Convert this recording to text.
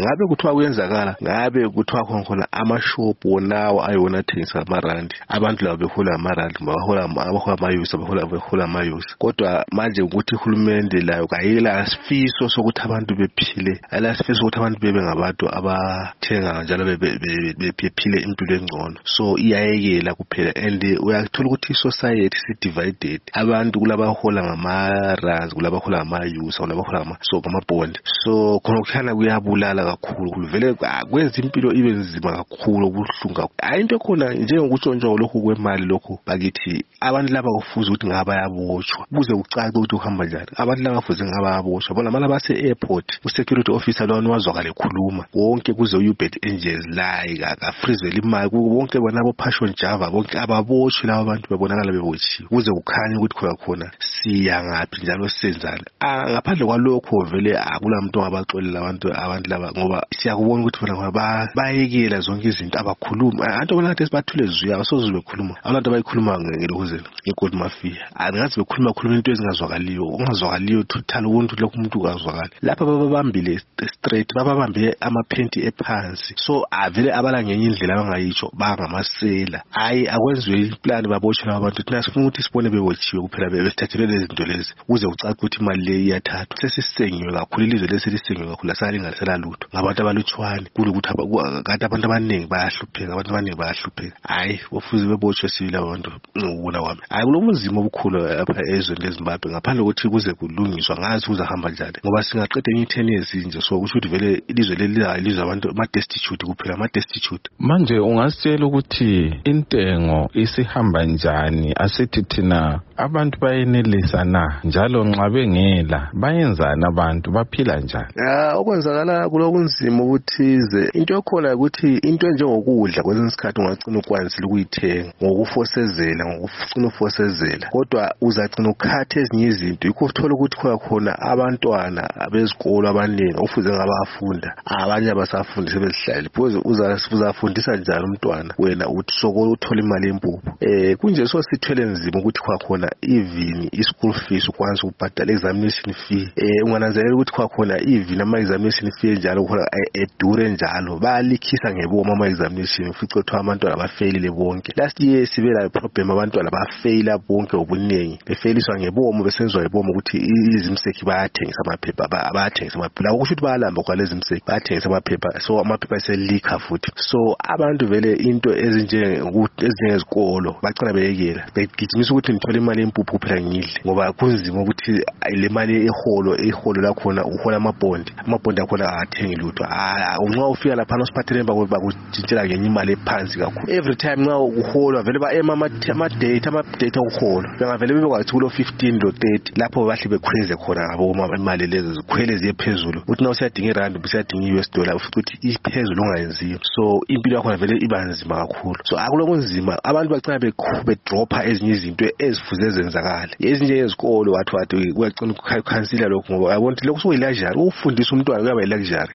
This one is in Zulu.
ngabe kuthiwa kuyenzakala, ngabe kuthiwa khona amashop wonawo ayona athengisa amarandi, abantu labo behola amarandi, bahola amayusi, behola amayusi. Kodwa manje ukuthi uhulumende layo kayela sifiso sokuthi abantu bephile, ayilasifiso sokuthi abantu bebe ngabantu abathenga njalo bephile impilo engcono. So iyayekela kuphela, and uyathola ukuthi i-society si-divided. Abantu kulabahola ngama-rands, kulabahola ngamayusi, kulabahola ngama-bond. So khona kuyabulala kakhulu, vele kwenza impilo ibe nzima kakhulu, kubuhlungu kakhulu. Into khona njengokutshontshwa lokhu kwemali lokhu bakithi, abantu laba kufuze ukuthi ngaba yabotshwa kuze kucace ukuthi uhamba njani. Abantu laba kufuze ngaba yabotshwa, bona manje base-airport u-security officer lona wazwakala ekhuluma wonke kuze uBet Angels like akafrizele imali wonke bona abo-Passion Java bonke ababotshwe laba abantu babonakala bebotshiwe kuze kukhanye ukuthi khona siya ngaphi njalo senzani. Ngaphandle kwalokho vele akulamuntu ongabaxolela abantu laba, ngoba siyakubona ukuthi bona bayekela zonke izinto abakhuluma. Abantu bona ngathi sibathule zuya asoze bekhuluma, abantu abayikhuluma ngelokuzela ngeGold Mafia angathi bekhuluma into ongazwakaliyo total ubuntu lokho umuntu ukazwakala. Lapha bababambile straight, bababambe amaphenti ephansi, so avele abala ngenye indlela abangayitsho bangamasela. Hayi akwenziwe iplan babotshela abantu, thina sifuna ukuthi sibone bewotshiwe kuphela besithathele lezi zinto lezi kuze ucace ukuthi imali le iyathathwa. Sesisengiwe kakhulu, ilizwe leselisengiwe kakhulu, asalinganisela lutho ngabantu abalutshwane kulokuthi kade abantu abaningi bayahlupheka. Hayi ofuze bebotshwe sibili abantu ngokubona kwami. Hayi kulobunzima obukhulu apha ezweni leZimbabwe, ngaphandle kokuthi kuze kulungiswa ngazi kuzahamba njani, ngoba singaqeda enye 10 years nje so kusho ukuthi vele ilizwe leli abantu ama-destitute kuphela, ama-destitute. Manje ungasitshela ukuthi intengo isihamba njani, asithi thina abantu bayenelisa na, njalo nxa bengela bayenzana, abantu baphila njani? Okwenzakala kulobunzima ubuthize. Into ekhona ukuthi into enjengokudla kwesinye isikhathi ungagcina ukwanisile ukuyithenga ngokufosezela, kodwa uzagcina ukhatha ezinye izinto. Yikho uthola ukuthi khona abantwana abezikolo abaningi ufuze ngabafunda, abanye abasafundi sebezihlale, because uzafundisa njani umntwana wena uthi sokola uthola imali empuphu. Kunje so sithwele nzima ukuthi khona even i-school fees ukwanisa ukubhadala examination fee. Ungananzelela ukuthi khona even ama-examination fee njalo khona edure njalo, bayalikhisa ngebomo ama-examination, ufice kuthiwa abantwana bafailile bonke. Last year sibe la problem, abantwana bafeyila bonke obuningi, befeyliswa ngebomo, besenzwa ngebomo ukuthi izimseki bayathengisa amaphepha, bayathengisa amaphepha. Kusho ukuthi bayalamba kwalezi imseki, bayathengisa amaphepha, so amaphepha eselika futhi. So abantu vele into ezinjengezikolo bagcina beyekela, begijimisa ukuthi ngithola imali empuphu kuphela ngidle, ngoba kunzima ukuthi le mali eholo lakhona uhola amabhondi akhona athengi lutho. Nxa ufika lapha usiphathele bakutshintshela ngenye imali ephansi kakhulu. Every time nxa uholwa vele ama-date okuholwa bengavele bebekwazi kulo 15 lo 30 lapho bahle bekhweze khona ngabo imali lezi zikhwele ziye phezulu, ukuthi nxa usiyadinga irandi usiyadinga i-US dollar ukuthi iphezulu ongayenziyo. So impilo yakhona vele iba nzima kakhulu. So akulobunzima, abantu bagcina bedropha ezinye izinto ezifuze zenzakala. Ezinjengezikolo wathi kuyagcina ukukhansila lokho, ngoba yabona lokho sokuyi-luxury, ukufundisa umntwana kuyaba yi-luxury.